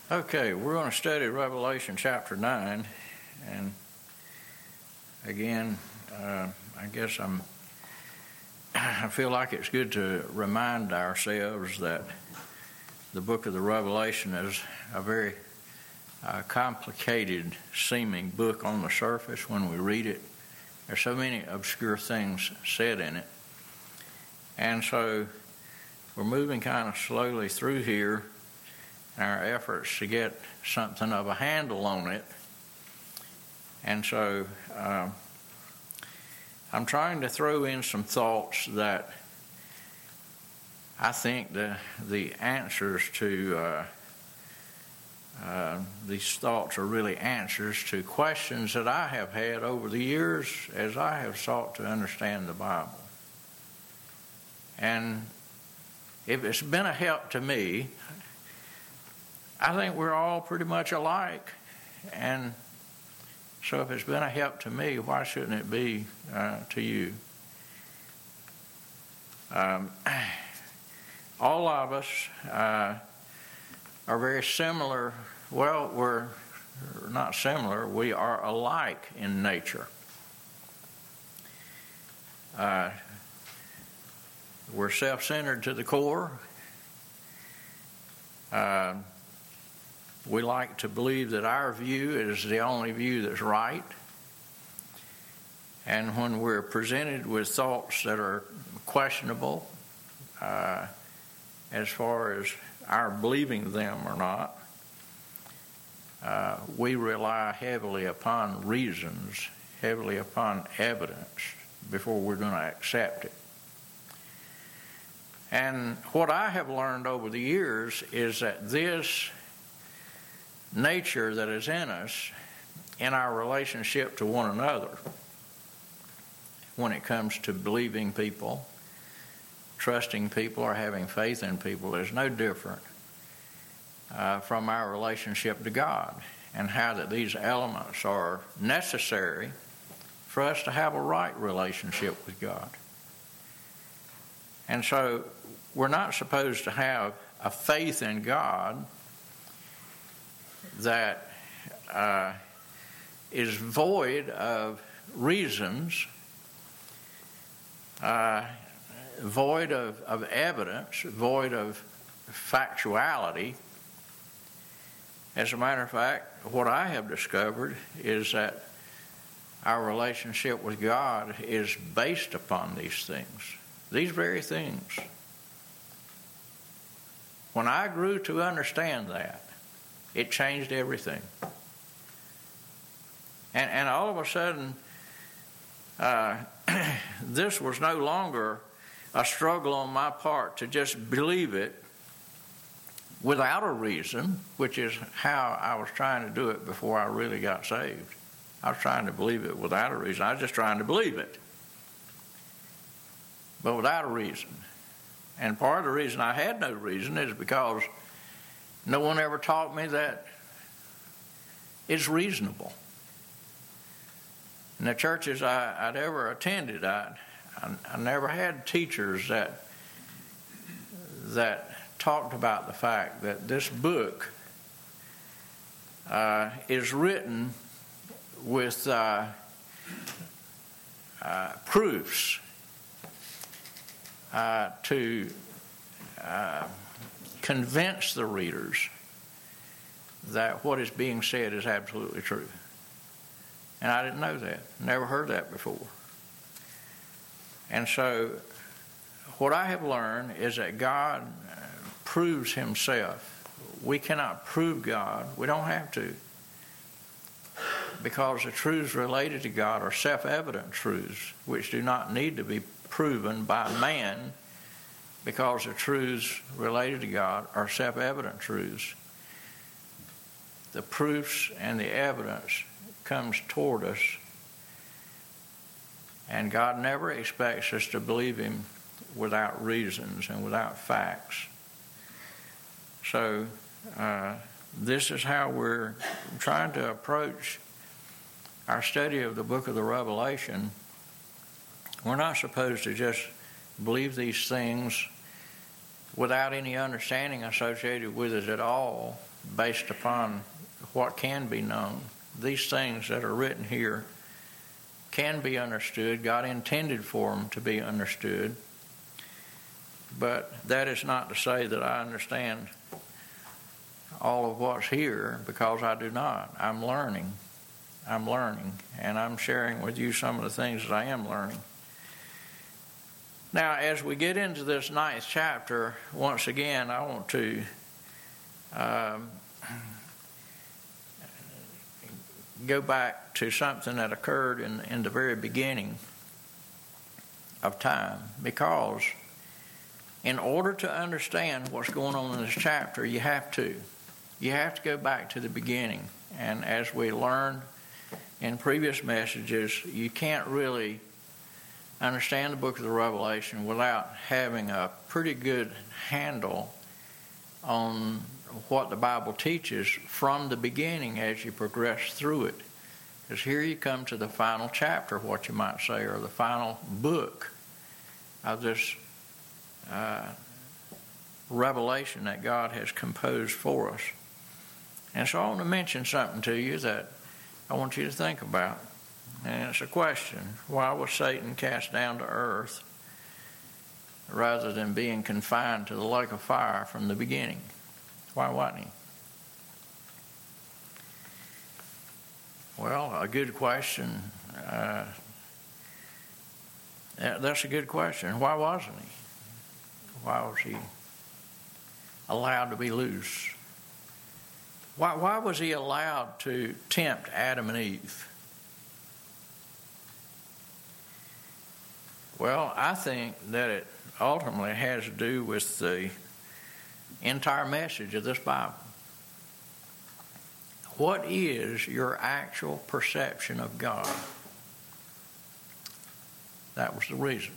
Okay, we're going to study Revelation chapter 9, and again, I feel like it's good to remind ourselves that the book of the Revelation is a very complicated seeming book on the surface when we read it. There's so many obscure things said in it, and so we're moving kind of slowly through here in our efforts to get something of a handle on it. And so I'm trying to throw in some thoughts that I think the answers to these thoughts are really answers to questions that I have had over the years as I have sought to understand the Bible. And if it's been a help to me, I think we're all pretty much alike, and so if it's been a help to me, why shouldn't it be to you? All of us are very similar. Well, we're not similar. We are alike in nature. We're self-centered to the core. We like to believe that our view is the only view that's right. And when we're presented with thoughts that are questionable as far as our believing them or not, we rely heavily upon reasons, heavily upon evidence before we're going to accept it. And what I have learned over the years is that this nature that is in us, in our relationship to one another, when it comes to believing people, trusting people, or having faith in people, is no different from our relationship to God, and how that these elements are necessary for us to have a right relationship with God. And so we're not supposed to have a faith in God that is void of reasons, void of evidence, void of factuality. As a matter of fact, what I have discovered is that our relationship with God is based upon these things, these very things. When I grew to understand that, it changed everything. And all of a sudden, this was no longer a struggle on my part to just believe it without a reason, which is how I was trying to do it before I really got saved. I was trying to believe it without a reason. I was just trying to believe it, but without a reason. And part of the reason I had no reason is because no one ever taught me that it's reasonable. In the churches I'd ever attended, I never had teachers that talked about the fact that this book is written with proofs to convince the readers that what is being said is absolutely true. And I didn't know that. Never heard that before. And so what I have learned is that God proves himself. We cannot prove God. We don't have to. Because the truths related to God are self-evident truths, which do not need to be proven by man, because the truths related to God are self-evident truths. The proofs and the evidence comes toward us, and God never expects us to believe him without reasons and without facts. So this is how we're trying to approach our study of the book of the Revelation. We're not supposed to just believe these things without any understanding associated with it at all, based upon what can be known. These things that are written here can be understood. God intended for them to be understood. But that is not to say that I understand all of what's here, because I do not. I'm learning, and I'm sharing with you some of the things that I am learning. Now, as we get into this 9th chapter, once again, I want to go back to something that occurred in the very beginning of time, because in order to understand what's going on in this chapter, you have to go back to the beginning. And as we learned in previous messages, you can't really understand the book of the Revelation without having a pretty good handle on what the Bible teaches from the beginning as you progress through it. Because here you come to the final chapter, what you might say, or the final book of this revelation that God has composed for us. And so I want to mention something to you that I want you to think about. And it's a question: why was Satan cast down to earth rather than being confined to the lake of fire from the beginning? Why wasn't he? Well, a good question. That's a good question. Why wasn't he? Why was he allowed to be loose? Why was he allowed to tempt Adam and Eve? Well, I think that it ultimately has to do with the entire message of this Bible. What is your actual perception of God? That was the reason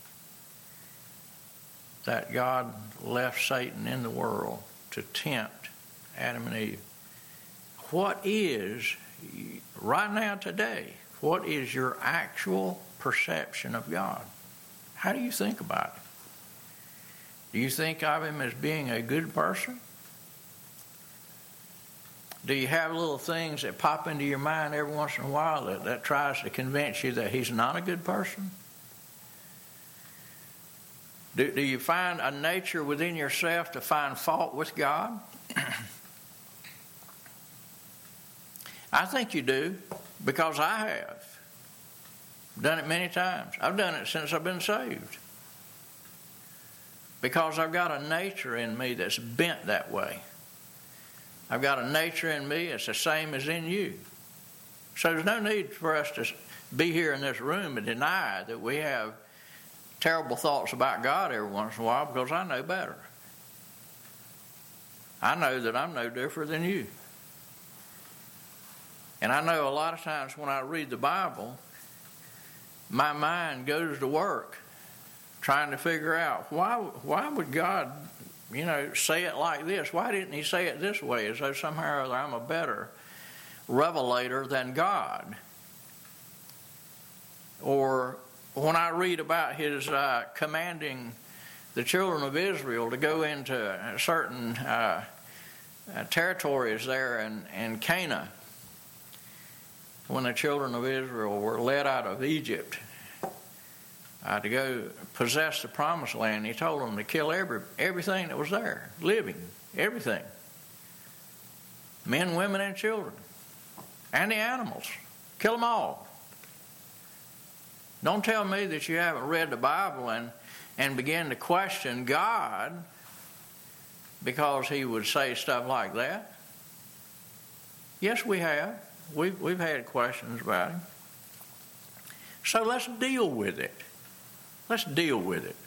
that God left Satan in the world to tempt Adam and Eve. What is, right now today, what is your actual perception of God? How do you think about it? Do you think of him as being a good person? Do you have little things that pop into your mind every once in a while that tries to convince you that he's not a good person? Do you find a nature within yourself to find fault with God? I think you do, because I have done it many times. I've done it since I've been saved, because I've got a nature in me that's bent that way. I've got a nature in me that's the same as in you. So there's no need for us to be here in this room and deny that we have terrible thoughts about God every once in a while, because I know better. I know that I'm no different than you. And I know a lot of times when I read the Bible, my mind goes to work trying to figure out why would God, say it like this? Why didn't he say it this way, as though somehow or other I'm a better revelator than God? Or when I read about his commanding the children of Israel to go into certain territories there in Canaan, when the children of Israel were led out of Egypt to go possess the promised land, he told them to kill everything that was there, living, everything. Men, women, and children. And the animals. Kill them all. Don't tell me that you haven't read the Bible and begin to question God because he would say stuff like that. Yes, we have. We've had questions about him. So let's deal with it. Let's deal with it.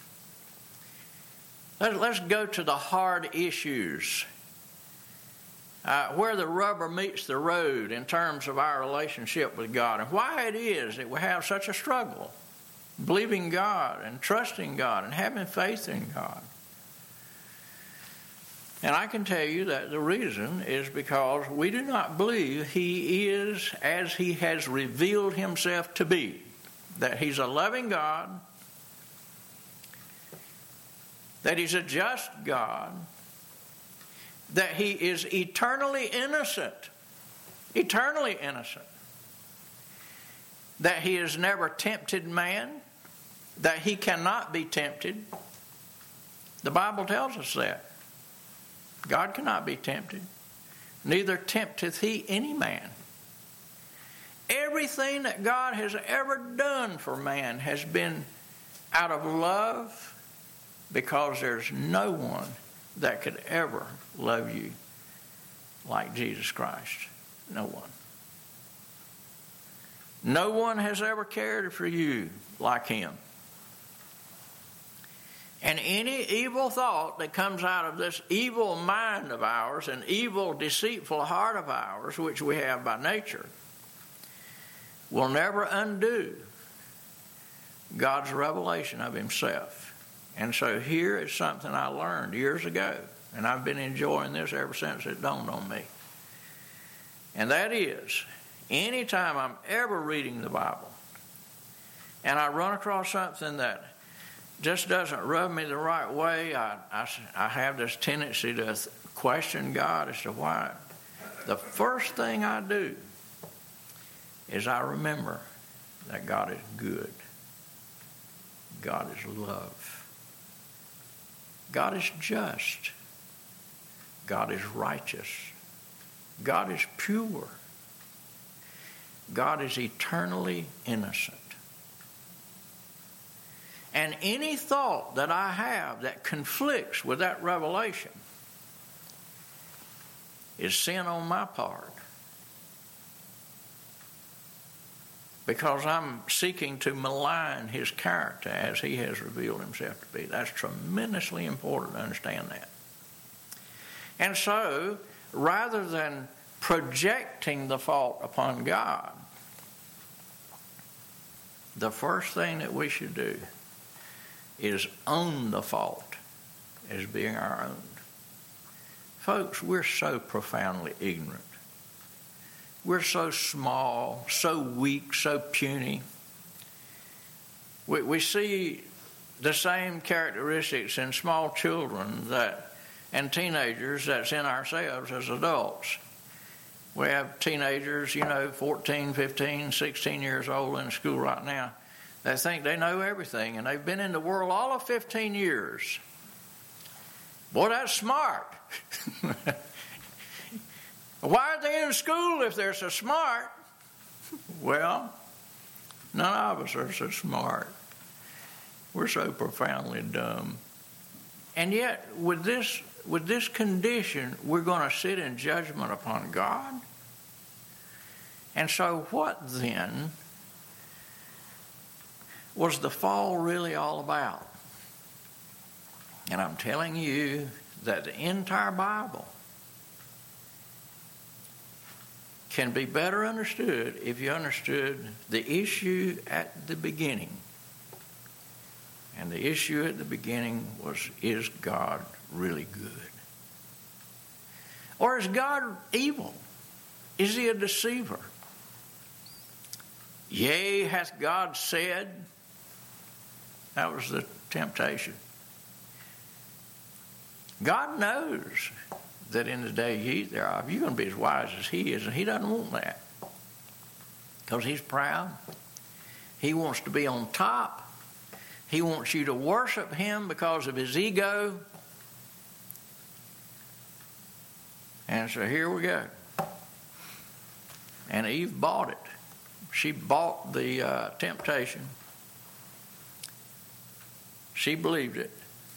Let's go to the hard issues, where the rubber meets the road in terms of our relationship with God, and why it is that we have such a struggle believing God and trusting God and having faith in God. And I can tell you that the reason is because we do not believe he is as he has revealed himself to be, that he's a loving God that He's a just God, that He is eternally innocent, that He has never tempted man, that He cannot be tempted. The Bible tells us that. God cannot be tempted, neither tempteth He any man. Everything that God has ever done for man has been out of love, because there's no one that could ever love you like Jesus Christ. No one. No one has ever cared for you like Him. And any evil thought that comes out of this evil mind of ours and evil, deceitful heart of ours, which we have by nature, will never undo God's revelation of Himself. And so here is something I learned years ago, and I've been enjoying this ever since it dawned on me. And that is, anytime I'm ever reading the Bible and I run across something that just doesn't rub me the right way, I have this tendency to question God as to why. The first thing I do is I remember that God is good. God is love. God is just. God is righteous. God is pure. God is eternally innocent. And any thought that I have that conflicts with that revelation is sin on my part. Because I'm seeking to malign His character as He has revealed Himself to be. That's tremendously important to understand that. And so, rather than projecting the fault upon God, the first thing that we should do is own the fault as being our own. Folks, we're so profoundly ignorant. We're so small, so weak, so puny. We see the same characteristics in small children and teenagers that's in ourselves as adults. We have teenagers, 14, 15, 16 years old in school right now. They think they know everything, and they've been in the world all of 15 years. Boy, that's smart. Why are they in school if they're so smart? Well, none of us are so smart. We're so profoundly dumb. And yet, with this condition, we're going to sit in judgment upon God. And so what then was the fall really all about? And I'm telling you that the entire Bible can be better understood if you understood the issue at the beginning. And the issue at the beginning was, is God really good? Or is God evil? Is He a deceiver? Yea, hath God said? That was the temptation. God knows that in the day you eat thereof, you're going to be as wise as He is, and He doesn't want that. Because He's proud. He wants to be on top. He wants you to worship Him because of His ego. And so here we go. And Eve bought it. She bought the temptation. She believed it.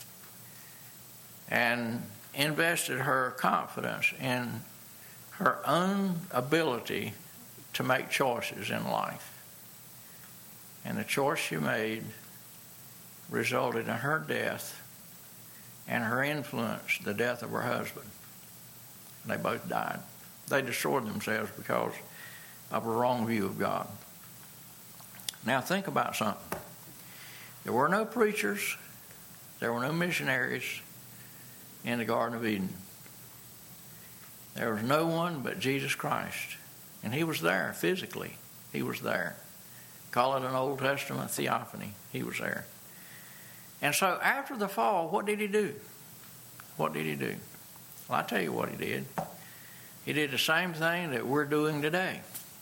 And invested her confidence in her own ability to make choices in life. And the choice she made resulted in her death and her influence, the death of her husband. And they both died. They destroyed themselves because of a wrong view of God. Now think about something. There were no preachers. There were no missionaries in the Garden of Eden. There was no one but Jesus Christ. And He was there physically. He was there. Call it an Old Testament theophany. He was there. And so after the fall, what did he do? What did he do? Well, I'll tell you what he did. He did the same thing that we're doing today.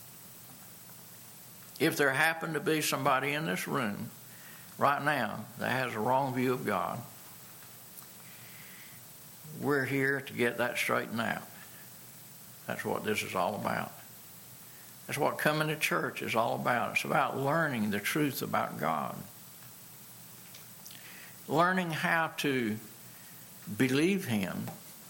If there happened to be somebody in this room right now that has a wrong view of God, we're here to get that straightened out. That's what this is all about. That's what coming to church is all about. It's about learning the truth about God. Learning how to believe Him,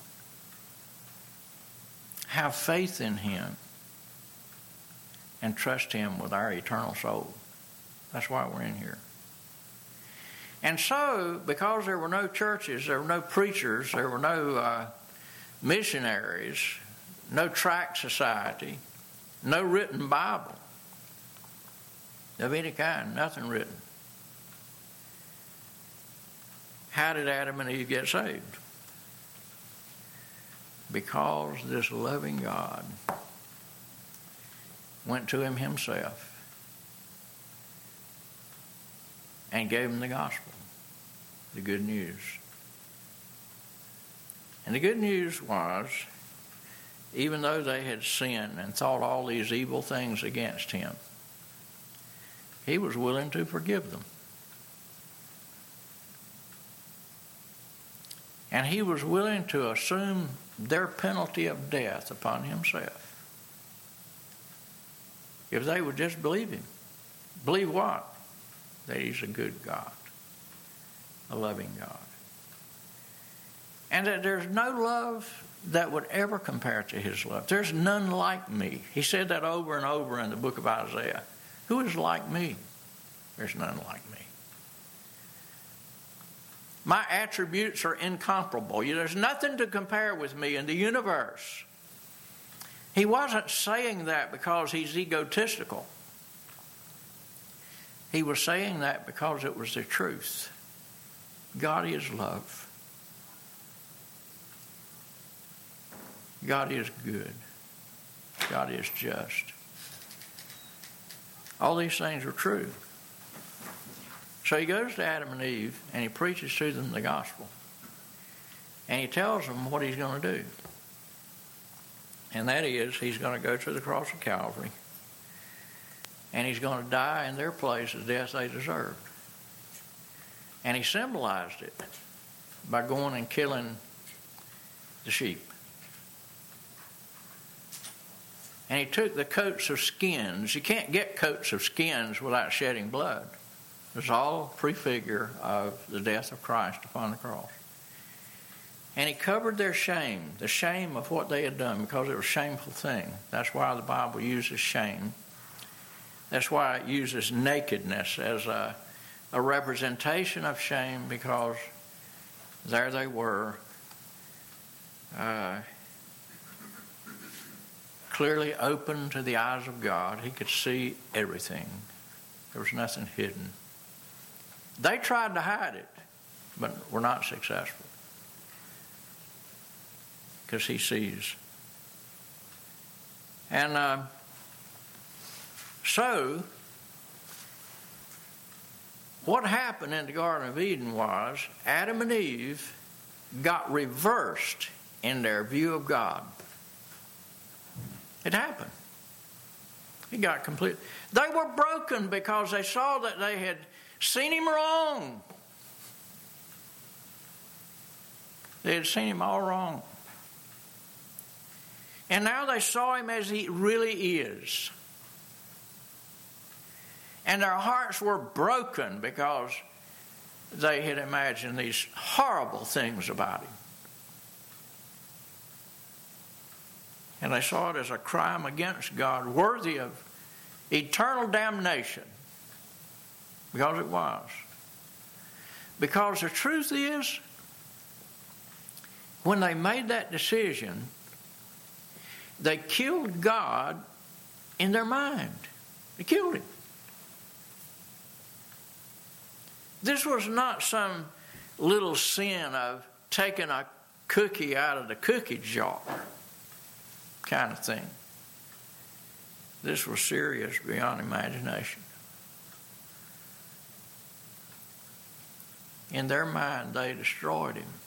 have faith in Him, and trust Him with our eternal soul. That's why we're in here. And so, because there were no churches, there were no preachers, there were no missionaries, no tract society, no written Bible of any kind, nothing written. How did Adam and Eve get saved? Because this loving God went to him himself and gave him the gospel, the good news. And the good news was, even though they had sinned and thought all these evil things against him, he was willing to forgive them. And he was willing to assume their penalty of death upon himself. If they would just believe him. Believe what? That he's a good God, a loving God. And that there's no love that would ever compare to his love. There's none like me. He said that over and over in the book of Isaiah. Who is like me? There's none like me. My attributes are incomparable. There's nothing to compare with me in the universe. He wasn't saying that because he's egotistical. He was saying that because it was the truth. God is love. God is good. God is just. All these things are true. So he goes to Adam and Eve and he preaches to them the gospel. And he tells them what he's going to do. And that is, he's going to go to the cross of Calvary. And he's going to die in their place the death they deserved. And he symbolized it by going and killing the sheep. And he took the coats of skins. You can't get coats of skins without shedding blood. It's all a prefigure of the death of Christ upon the cross. And he covered their shame, the shame of what they had done, because it was a shameful thing. That's why the Bible uses shame. That's why it uses nakedness as a representation of shame, because there they were, clearly open to the eyes of God. He could see everything. There was nothing hidden. They tried to hide it, but were not successful. Because he sees. And so, what happened in the Garden of Eden was Adam and Eve got reversed in their view of God. It happened. It got complete. They were broken because they saw that they had seen him wrong. They had seen him all wrong. And now they saw him as he really is. And their hearts were broken because they had imagined these horrible things about him. And they saw it as a crime against God, worthy of eternal damnation. Because it was. Because the truth is, when they made that decision, they killed God in their mind. They killed him. This was not some little sin of taking a cookie out of the cookie jar kind of thing. This was serious beyond imagination. in their mind, they destroyed him.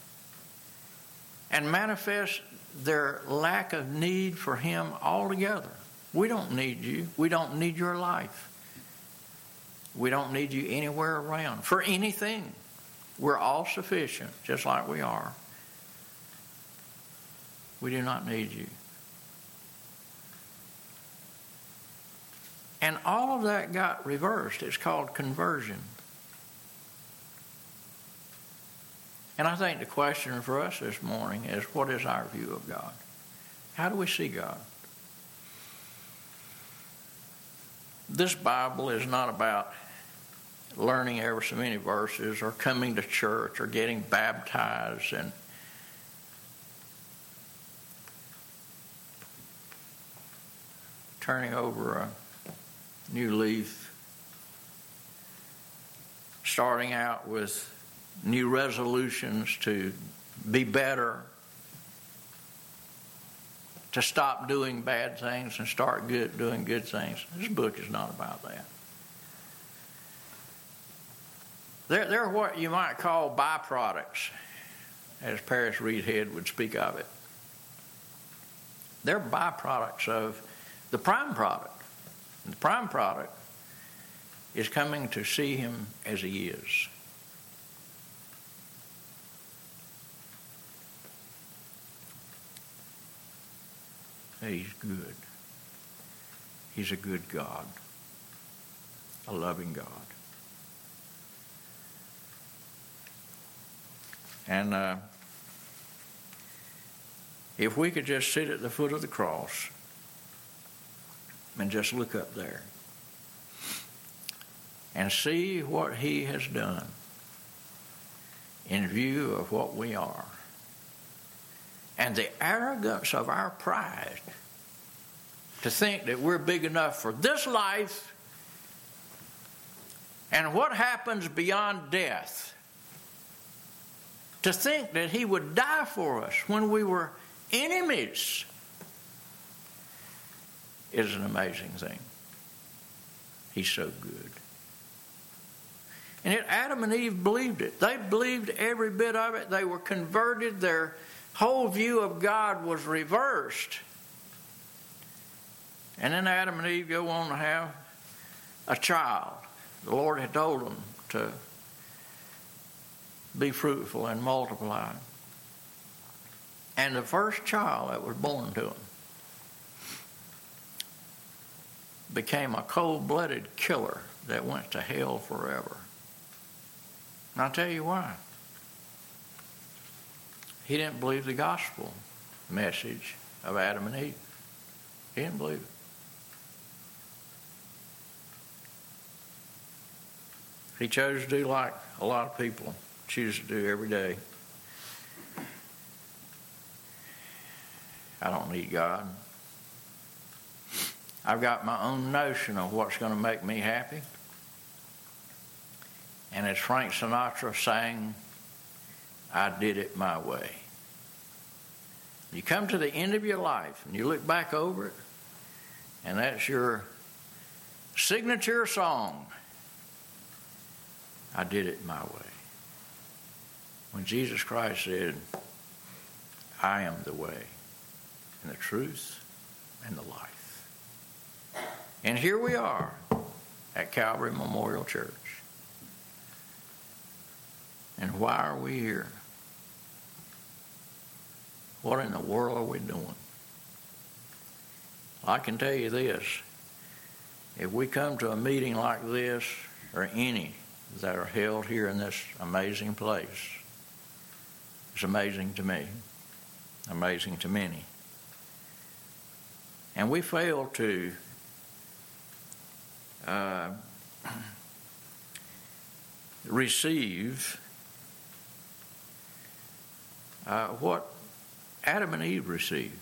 And manifest their lack of need for him altogether. We don't need you. We don't need your life. We don't need you anywhere around for anything. We're all sufficient, just like we are. We do not need you. And all of that got reversed. It's called conversion. And I think the question for us this morning is, what is our view of God? How do we see God? This Bible is not about learning ever so many verses or coming to church or getting baptized and turning over a new leaf, starting out with new resolutions to be better, to stop doing bad things and start doing good things. This book is not about that. They're what you might call byproducts, as Paris Reedhead would speak of it. They're byproducts of the prime product. And the prime product is coming to see him as he is. He's good. He's a good God, a loving God. And if we could just sit at the foot of the cross and just look up there and see what he has done in view of what we are, and the arrogance of our pride to think that we're big enough for this life and what happens beyond death, to think that he would die for us when we were enemies, is an amazing thing. He's so good. And yet Adam and Eve believed it. They believed every bit of it. They were converted. Their whole view of God was reversed. And then Adam and Eve go on to have a child. The Lord had told them to be fruitful and multiply. And the first child that was born to them became a cold-blooded killer that went to hell forever. And I'll tell you why. He didn't believe the gospel message of Adam and Eve. He didn't believe it. He chose to do like a lot of people choose to do every day. I don't need God. I've got my own notion of what's going to make me happy. And as Frank Sinatra sang, I did it my way. You come to the end of your life and you look back over it, and that's your signature song. I did it my way. When Jesus Christ said, I am the way and the truth and the life. And here we are at Calvary Memorial Church. And why are we here? What in the world are we doing? I can tell you this. If we come to a meeting like this, or any that are held here in this amazing place, it's amazing to me, amazing to many. And we fail to receive what Adam and Eve received.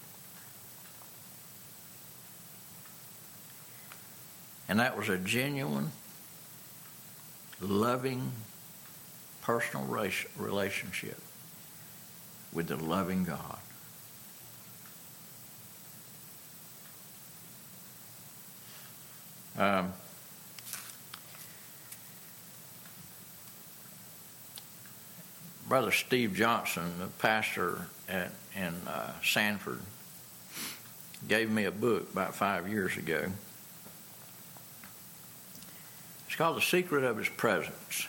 And that was a genuine, loving, personal relationship with the loving God. Brother Steve Johnson, the pastor in Sanford, gave me a book about 5 years ago. It's called The Secret of His Presence.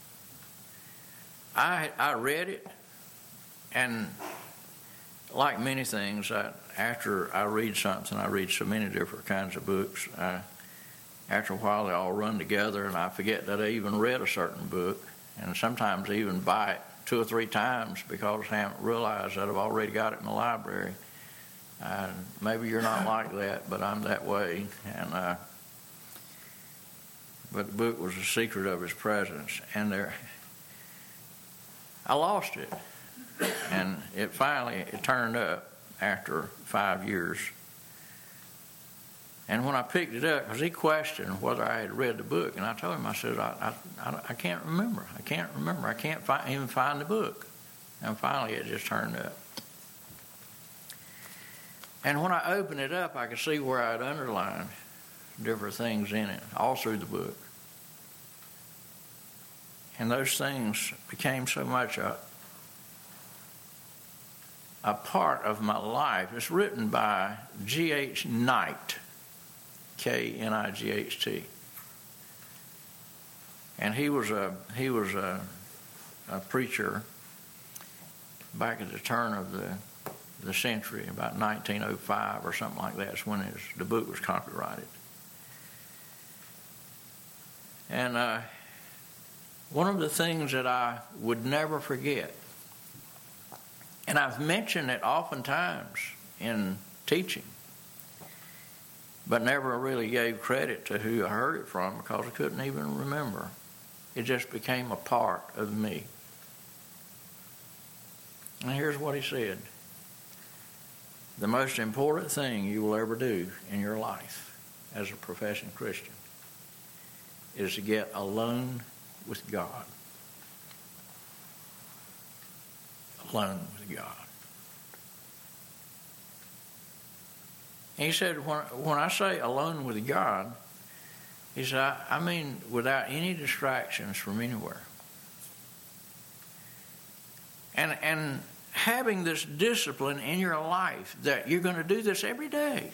I read it, and like many things, after I read something, I read so many different kinds of books. After a while, they all run together, and I forget that I even read a certain book, and sometimes I even buy it 2 or 3 times because I haven't realized that I've already got it in the library. Maybe you're not like that, but I'm that way. But the book was The Secret of His Presence, and I lost it, and it turned up after 5 years. And when I picked it up, because he questioned whether I had read the book, and I told him, I said, I can't remember. I can't even find the book. And finally, it just turned up. And when I opened it up, I could see where I'd underlined different things in it, all through the book. And those things became so much a part of my life. It's written by G.H. Knight, K-N-I-G-H-T. And he was a preacher back at the turn of the century, about 1905 or something like that. That's when the book was copyrighted. And one of the things that I would never forget, and I've mentioned it oftentimes in teaching, but never really gave credit to who I heard it from because I couldn't even remember. It just became a part of me. And here's what he said. The most important thing you will ever do in your life as a professing Christian is to get alone with God. Alone with God. And he said, when I say alone with God, he said, I mean without any distractions from anywhere. And having this discipline in your life that you're going to do this every day.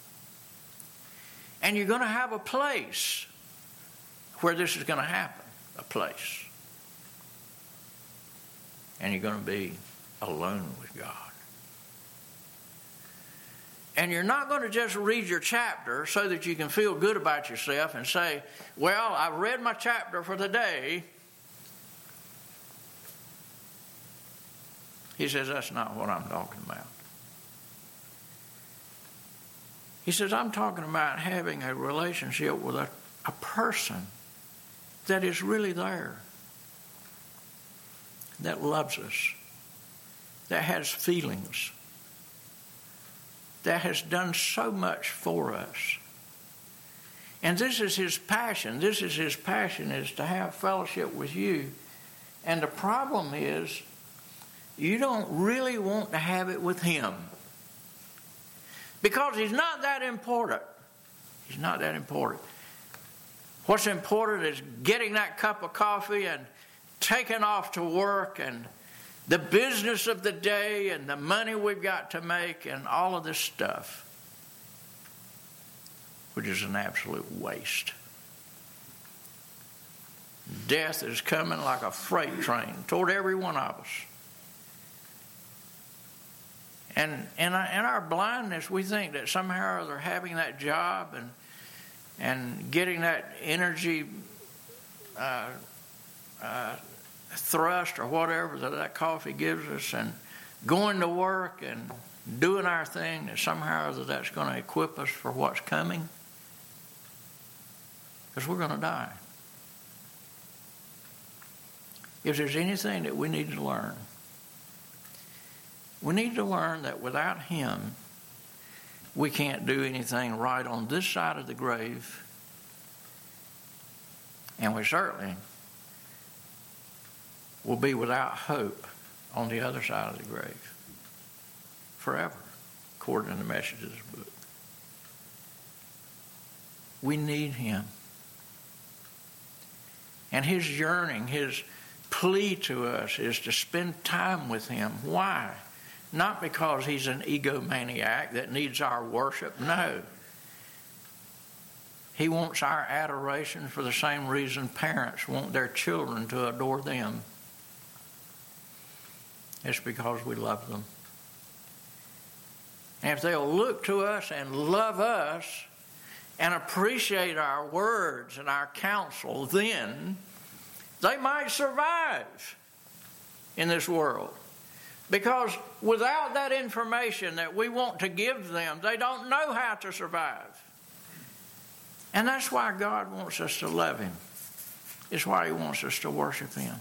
And you're going to have a place where this is going to happen. A place. And you're going to be alone with God. And you're not going to just read your chapter so that you can feel good about yourself and say, well, I've read my chapter for the day. He says, that's not what I'm talking about. He says, I'm talking about having a relationship with a person that is really there, that loves us, that has feelings, that has done so much for us. And this is his passion. This is his passion, is to have fellowship with you. And the problem is, you don't really want to have it with him. Because he's not that important. He's not that important. What's important is getting that cup of coffee and taking off to work and the business of the day and the money we've got to make and all of this stuff, which is an absolute waste. Death is coming like a freight train toward every one of us. And in our blindness, we think that somehow or other having that job and getting that energy thrust or whatever that coffee gives us and going to work and doing our thing, that somehow or other that's going to equip us for what's coming. Because we're going to die. If there's anything that we need to learn, we need to learn that without him, we can't do anything right on this side of the grave. And we certainly will be without hope on the other side of the grave. Forever, according to the message of this book. We need him. And his yearning, his plea to us is to spend time with him. Why? Not because he's an egomaniac that needs our worship. No. He wants our adoration for the same reason parents want their children to adore them. It's because we love them. And if they'll look to us and love us and appreciate our words and our counsel, then they might survive in this world. Because without that information that we want to give them, they don't know how to survive. And that's why God wants us to love him. It's why he wants us to worship him.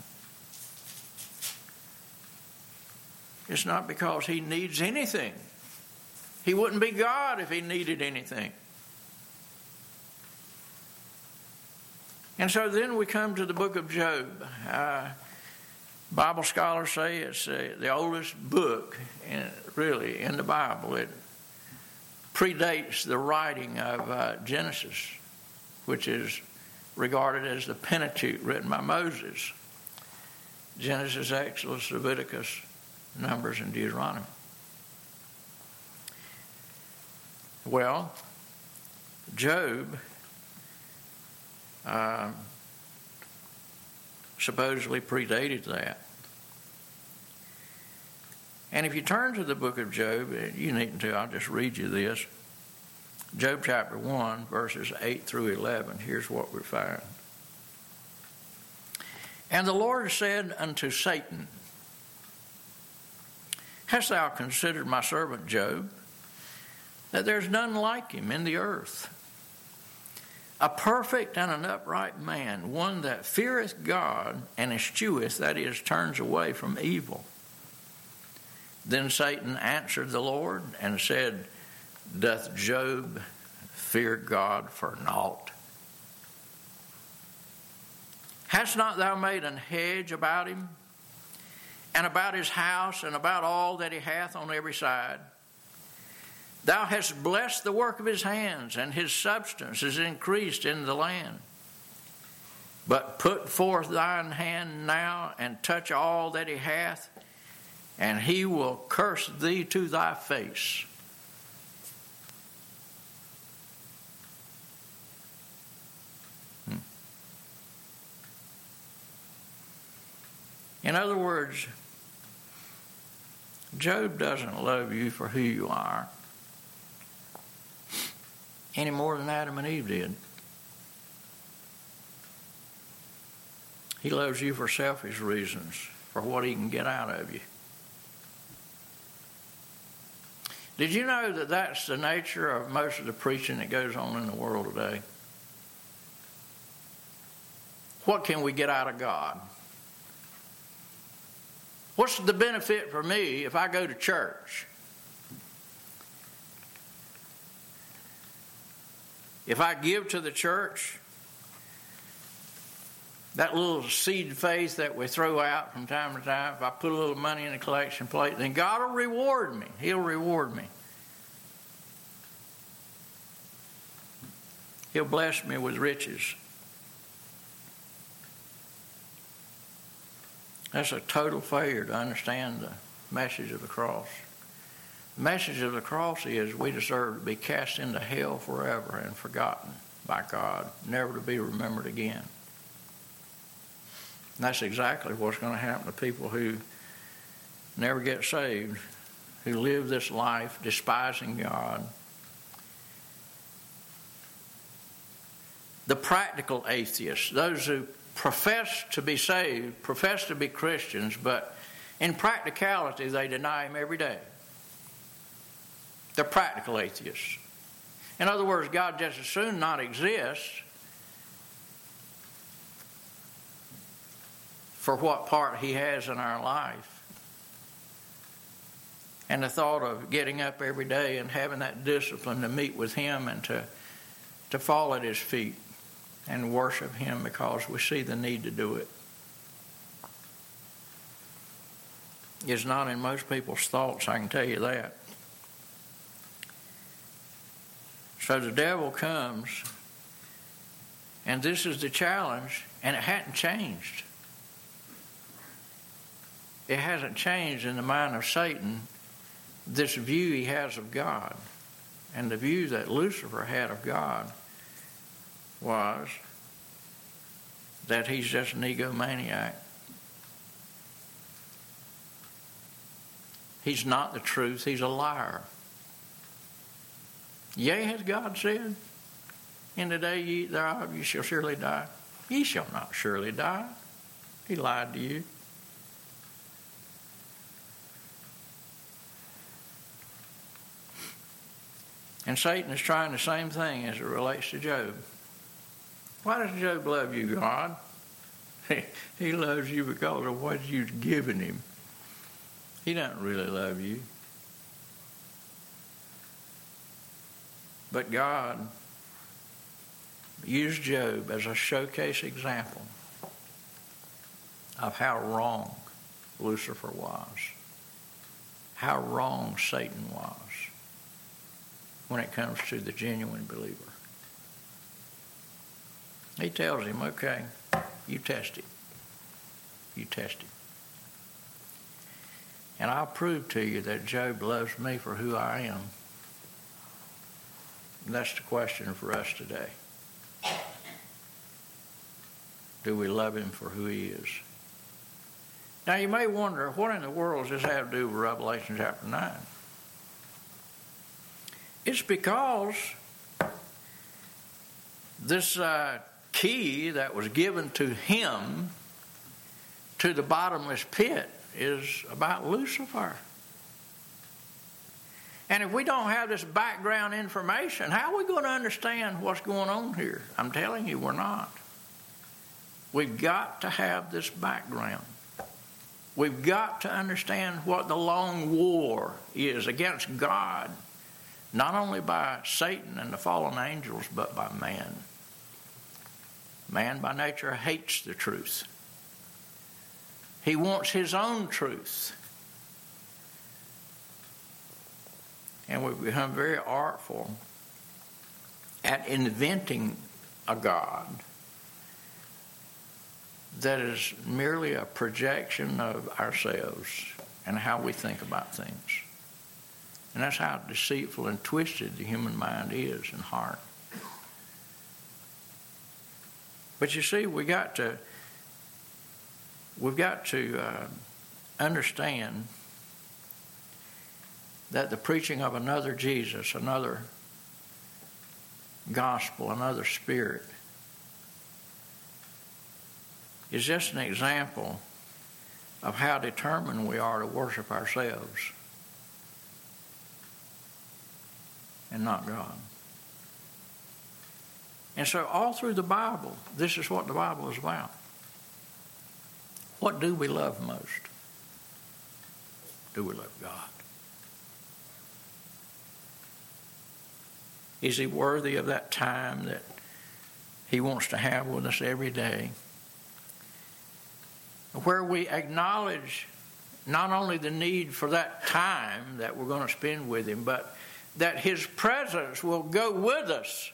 It's not because he needs anything. He wouldn't be God if he needed anything. And so then we come to the book of Job. Bible scholars say it's the oldest book really in the Bible. It predates the writing of Genesis, which is regarded as the Pentateuch written by Moses. Genesis, Exodus, Leviticus, Numbers, and Deuteronomy. Well, Job supposedly predated that. And if you turn to the book of Job, you needn't to, I'll just read you this. Job chapter 1, verses 8 through 11. Here's what we find. And the Lord said unto Satan, Hast thou considered my servant Job, that there's none like him in the earth, a perfect and an upright man, one that feareth God and escheweth, that is, turns away from evil? Then Satan answered the Lord and said, Doth Job fear God for naught? Hast not thou made an hedge about him, and about his house, and about all that he hath on every side? Thou hast blessed the work of his hands, and his substance is increased in the land. But put forth thine hand now, and touch all that he hath, and he will curse thee to thy face. In other words, Job doesn't love you for who you are any more than Adam and Eve did. He loves you for selfish reasons, for what he can get out of you. Did you know that that's the nature of most of the preaching that goes on in the world today? What can we get out of God? What's the benefit for me if I go to church? If I give to the church, that little seed faith that we throw out from time to time, if I put a little money in the collection plate, then God will reward me. He'll reward me. He'll bless me with riches. That's a total failure to understand the message of the cross. The message of the cross is we deserve to be cast into hell forever and forgotten by God, never to be remembered again. And that's exactly what's going to happen to people who never get saved, who live this life despising God. The practical atheists, those who profess to be saved, profess to be Christians, but in practicality they deny him every day. They're practical atheists. In other words, God just as soon not exists for what part he has in our life. And the thought of getting up every day and having that discipline to meet with him and to fall at his feet and worship him because we see the need to do it is not in most people's thoughts, I can tell you that. So the devil comes, and this is the challenge, and it hadn't changed. it hasn't changed in the mind of Satan this view he has of God. And the view that Lucifer had of God was that he's just an egomaniac. He's not the truth, he's a liar. Yea, has God said, in the day ye eat thereof, you shall surely die. Ye shall not surely die. He lied to you. And Satan is trying the same thing as it relates to Job. Why does Job love you, God? He loves you because of what you've given him. He doesn't really love you. But God used Job as a showcase example of how wrong Lucifer was, how wrong Satan was when it comes to the genuine believer. He tells him, okay, you test it. You test it. And I'll prove to you that Job loves me for who I am. And that's the question for us today. Do we love him for who he is? Now you may wonder, what in the world does this have to do with Revelation chapter 9? It's because this key that was given to him to the bottomless pit is about Lucifer. And if we don't have this background information, how are we going to understand what's going on here? I'm telling you, we're not. We've got to have this background. We've got to understand what the long war is against God, not only by Satan and the fallen angels, but by man. Man by nature hates the truth. He wants his own truth. And we've become very artful at inventing a God that is merely a projection of ourselves and how we think about things. And that's how deceitful and twisted the human mind is and heart. But you see, we've got to understand that the preaching of another Jesus, another gospel, another spirit, is just an example of how determined we are to worship ourselves and not God. And so all through the Bible, this is what the Bible is about. What do we love most? Do we love God? Is he worthy of that time that he wants to have with us every day? Where we acknowledge not only the need for that time that we're going to spend with him, but that his presence will go with us.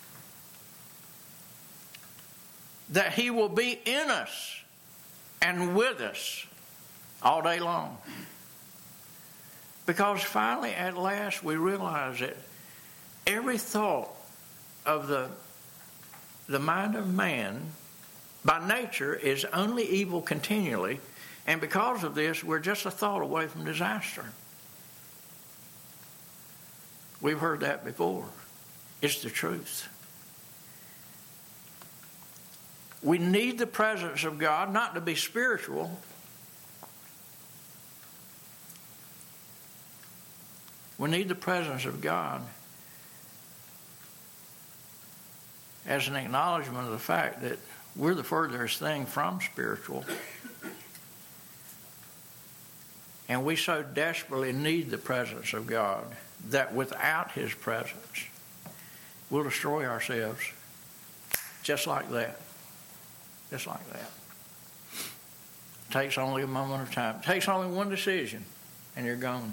That he will be in us and with us all day long. Because finally, at last, we realize that every thought of the mind of man by nature is only evil continually, and because of this, we're just a thought away from disaster. We've heard that before. It's the truth. We need the presence of God, not to be spiritual, we need the presence of God as an acknowledgement of the fact that we're the furthest thing from spiritual. And we so desperately need the presence of God that without his presence, we'll destroy ourselves just like that. Just like that. It takes only a moment of time. It takes only one decision, and you're gone.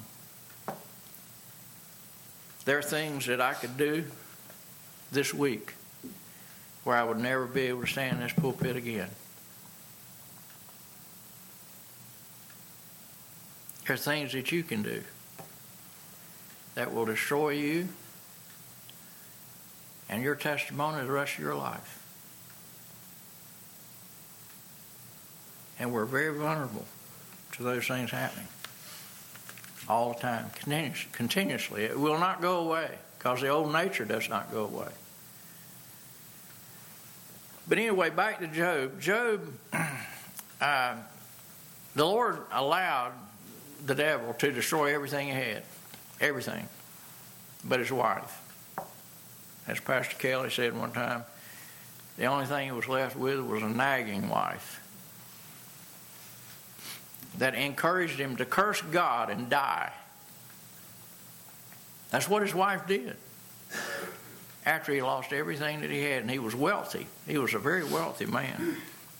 There are things that I could do this week where I would never be able to stand in this pulpit again. There are things that you can do that will destroy you and your testimony the rest of your life. And we're very vulnerable to those things happening all the time, continuously. It will not go away because the old nature does not go away. But anyway, back to Job. Job, the Lord allowed the devil to destroy everything he had. Everything. But his wife. As Pastor Kelly said one time, the only thing he was left with was a nagging wife that encouraged him to curse God and die. That's what his wife did. After he lost everything that he had, and he was wealthy. He was a very wealthy man.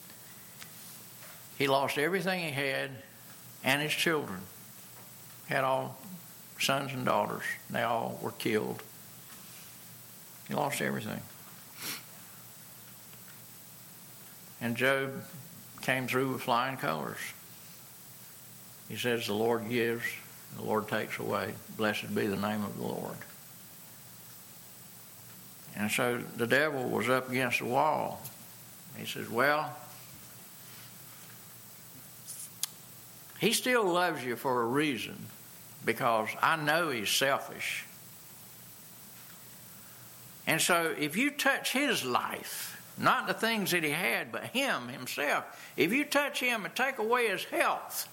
He lost everything he had and his children. Had all sons and daughters. They all were killed. He lost everything. And Job came through with flying colors. He says, the Lord gives, the Lord takes away. Blessed be the name of the Lord. And so the devil was up against the wall. He says, well, he still loves you for a reason, because I know he's selfish. And so if you touch his life, not the things that he had, but him himself, if you touch him and take away his health,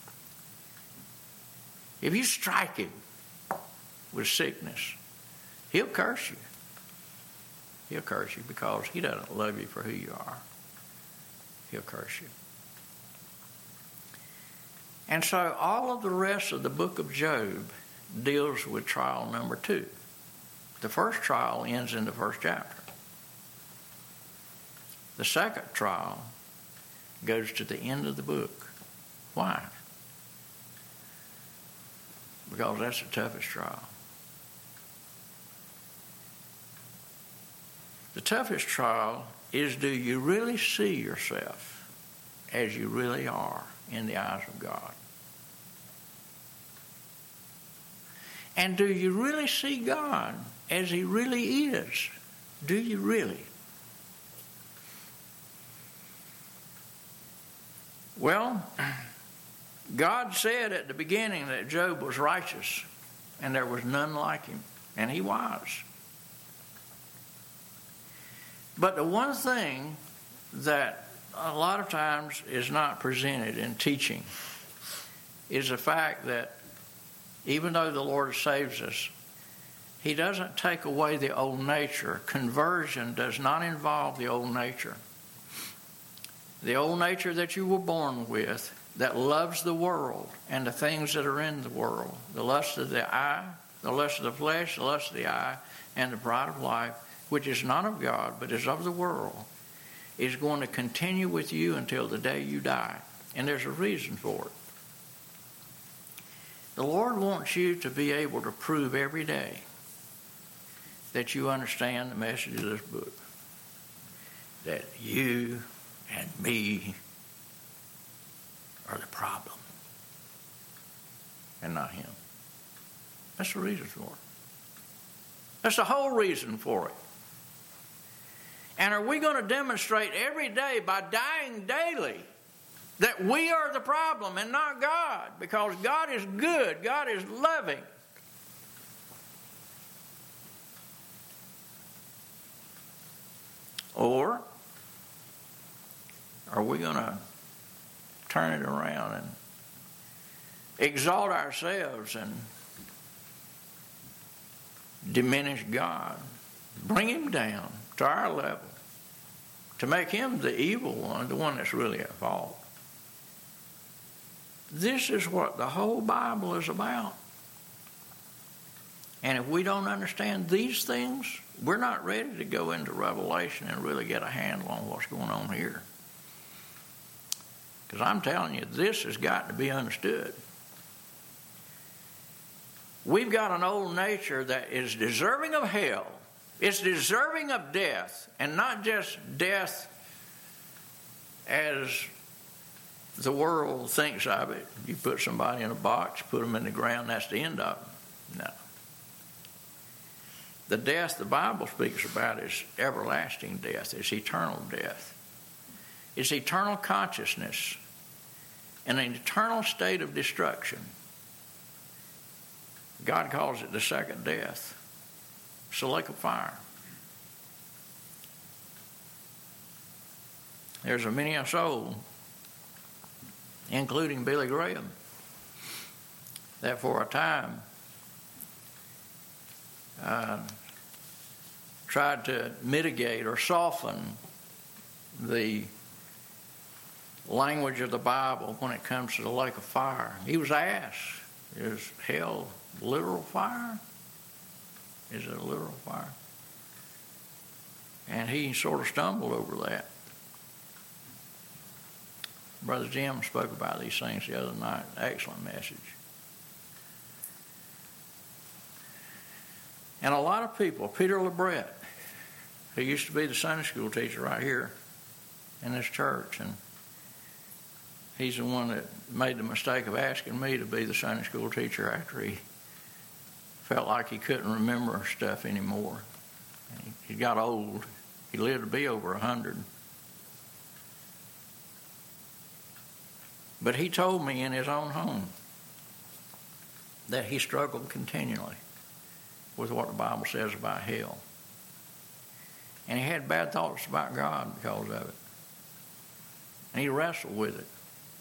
if you strike him with sickness, he'll curse you. He'll curse you because he doesn't love you for who you are. He'll curse you. And so all of the rest of the book of Job deals with trial number 2. The first trial ends in the first chapter. The second trial goes to the end of the book. Why? Because that's the toughest trial. The toughest trial is, do you really see yourself as you really are in the eyes of God? And do you really see God as he really is? Do you really? Well, God said at the beginning that Job was righteous and there was none like him, and he was. But the one thing that a lot of times is not presented in teaching is the fact that even though the Lord saves us, he doesn't take away the old nature. Conversion does not involve the old nature. The old nature that you were born with, that loves the world and the things that are in the world, the lust of the eye, the lust of the flesh, the lust of the eye, and the pride of life, which is not of God, but is of the world, is going to continue with you until the day you die. And there's a reason for it. The Lord wants you to be able to prove every day that you understand the message of this book. That you and me are the problem, and not him. That's the reason for it. That's the whole reason for it. And are we going to demonstrate every day by dying daily that we are the problem and not God? Because God is good. God is loving. Or are we going to turn it around and exalt ourselves and diminish God, bring him down to our level, to make him the evil one, the one that's really at fault? This is what the whole Bible is about. And if we don't understand these things, we're not ready to go into Revelation and really get a handle on what's going on here. Because I'm telling you, this has got to be understood. We've got an old nature that is deserving of hell. It's deserving of death, and not just death as the world thinks of it. You put somebody in a box, put them in the ground, that's the end of it. No. The death the Bible speaks about is everlasting death. It's eternal death. It's eternal consciousness in an eternal state of destruction. God calls it the second death. It's the lake of fire. There's many a soul, including Billy Graham, that for a time tried to mitigate or soften the language of the Bible when it comes to the lake of fire. He was asked, is hell literal fire? Is it a literal fire? And he sort of stumbled over that. Brother Jim spoke about these things the other night. Excellent message. And a lot of people, Peter LeBret, who used to be the Sunday school teacher right here in this church, and he's the one that made the mistake of asking me to be the Sunday school teacher after he felt like he couldn't remember stuff anymore. He got old. He lived to be over 100. But he told me in his own home that he struggled continually with what the Bible says about hell. And he had bad thoughts about God because of it. And he wrestled with it.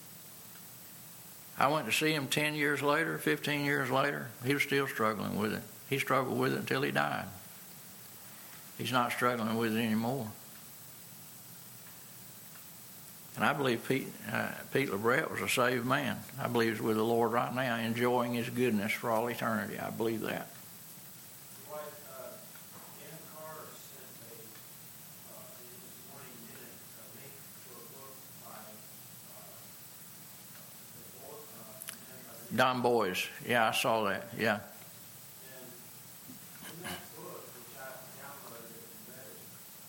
I went to see him 10 years later, 15 years later. He was still struggling with it. He struggled with it until he died. He's not struggling with it anymore. And I believe Pete LeBret was a saved man. I believe he's with the Lord right now, enjoying his goodness for all eternity. I believe that. Dan Carr sent this morning a link to a book by Don Boys. Yeah, I saw that. Yeah. And in that book, which I downloaded and read it,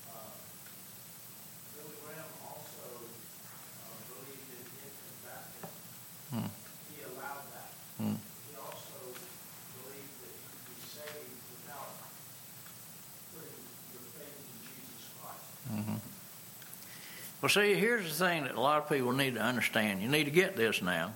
Billy Graham also believed in infant baptism. He allowed that. He also believed that you could be saved without putting your faith in Jesus Christ. Well, see, here's the thing that a lot of people need to understand. You need to get this now.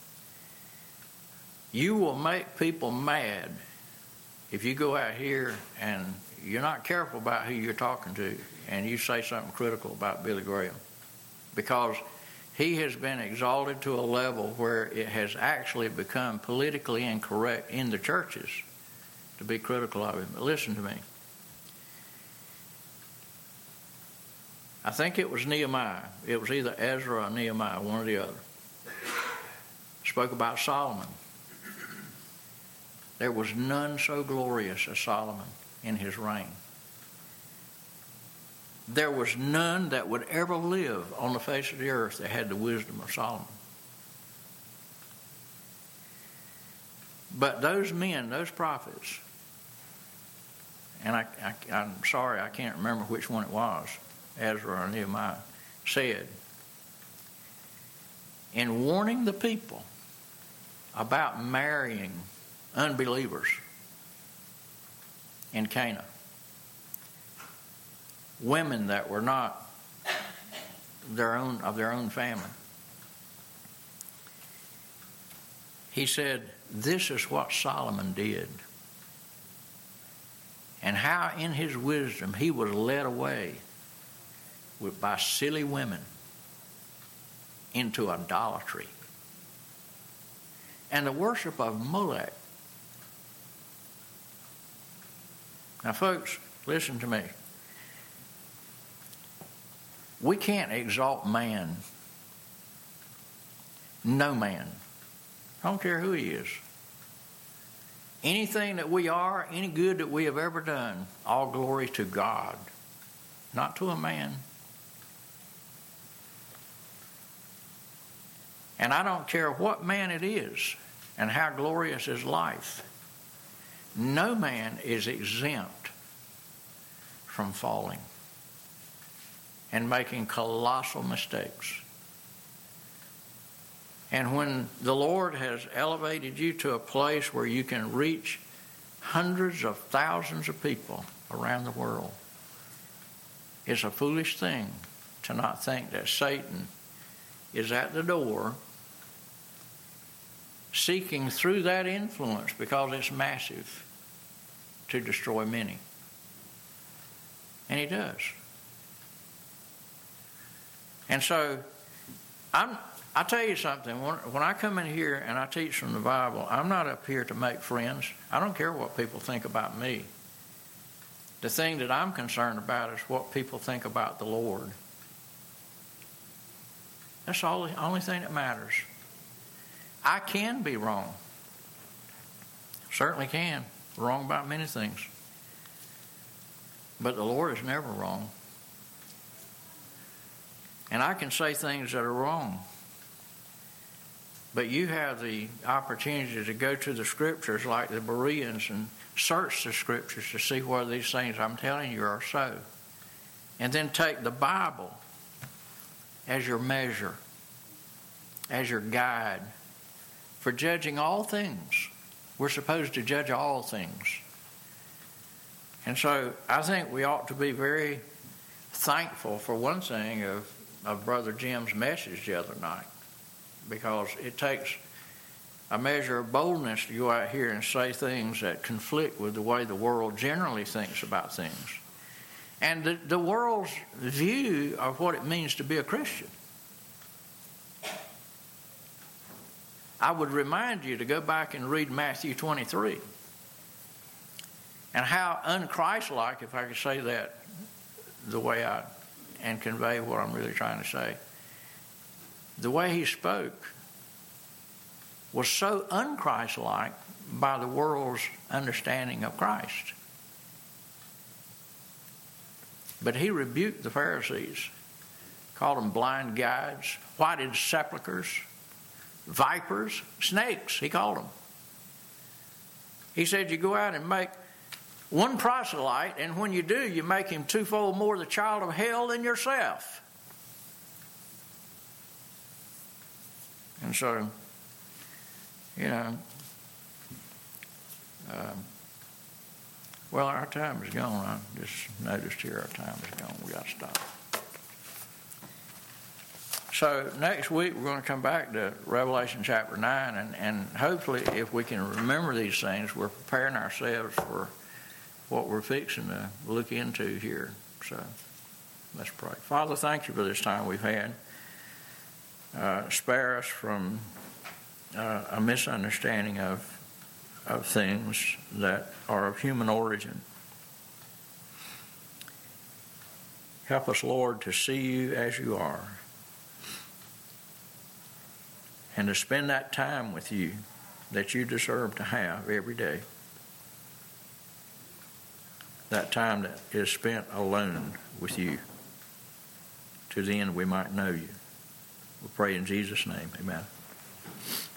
You will make people mad if you go out here and you're not careful about who you're talking to and you say something critical about Billy Graham, because he has been exalted to a level where it has actually become politically incorrect in the churches to be critical of him. But listen to me. I think it was Nehemiah. It was either Ezra or Nehemiah, one or the other. Spoke about Solomon. There was none so glorious as Solomon in his reign. There was none that would ever live on the face of the earth that had the wisdom of Solomon. But those men, those prophets, and I'm sorry, I can't remember which one it was, Ezra or Nehemiah, said, in warning the people about marrying unbelievers in Canaan, women that were not of their own family. He said, this is what Solomon did, and how in his wisdom he was led away by silly women into idolatry and the worship of Molech. Now, folks, listen to me. We can't exalt man. No man. I don't care who he is. Anything that we are, any good that we have ever done, all glory to God, not to a man. And I don't care what man it is and how glorious his life. No man is exempt from falling and making colossal mistakes. And when the Lord has elevated you to a place where you can reach hundreds of thousands of people around the world, it's a foolish thing to not think that Satan is at the door seeking through that influence, because it's massive, to destroy many. And he does. And so, I tell you something, when I come in here and I teach from the Bible, I'm not up here to make friends. I don't care what people think about me. The thing that I'm concerned about is what people think about the Lord. That's the only thing that matters. I can be wrong. Certainly can. Wrong about many things. But the Lord is never wrong. And I can say things that are wrong. But you have the opportunity to go to the Scriptures like the Bereans and search the Scriptures to see whether these things I'm telling you are so. And then take the Bible as your measure, as your guide for judging all things. We're supposed to judge all things. And so I think we ought to be very thankful, for one thing, of Brother Jim's message the other night, because it takes a measure of boldness to go out here and say things that conflict with the way the world generally thinks about things. And the world's view of what it means to be a Christian. I would remind you to go back and read Matthew 23. And how unchristlike, if I could say that the way and convey what I'm really trying to say, the way he spoke was so unchristlike by the world's understanding of Christ. But he rebuked the Pharisees, called them blind guides, whited sepulchres, vipers, snakes, he called them. He said, you go out and make one proselyte, and when you do, you make him twofold more the child of hell than yourself. And so, well, our time is gone. I just noticed here our time is gone. We got to stop. So next week we're going to come back to Revelation chapter 9, and hopefully if we can remember these things, we're preparing ourselves for what we're fixing to look into here. So let's pray. Father, thank you for this time we've had. Spare us from a misunderstanding of things that are of human origin. Help us, Lord, to see you as you are, and to spend that time with you that you deserve to have every day. That time that is spent alone with you, to the end we might know you. We pray in Jesus' name. Amen.